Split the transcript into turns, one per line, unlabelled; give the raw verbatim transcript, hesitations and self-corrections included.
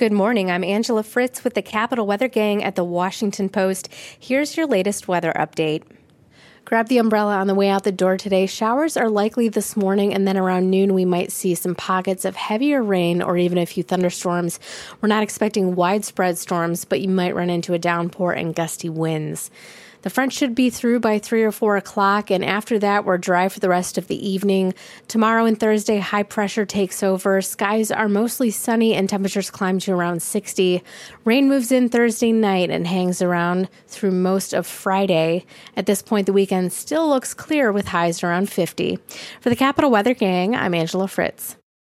Good morning. I'm Angela Fritz with the Capital Weather Gang at the Washington Post. Here's your latest weather update. Grab the umbrella on the way out the door today. Showers are likely this morning, and then around noon we might see some pockets of heavier rain or even a few thunderstorms. We're not expecting widespread storms, but you might run into a downpour and gusty winds. The front should be through by three or four o'clock, and after that, we're dry for the rest of the evening. Tomorrow and Thursday, high pressure takes over. Skies are mostly sunny, and temperatures climb to around sixty. Rain moves in Thursday night and hangs around through most of Friday. At this point, the weekend still looks clear with highs around fifty. For the Capital Weather Gang, I'm Angela Fritz.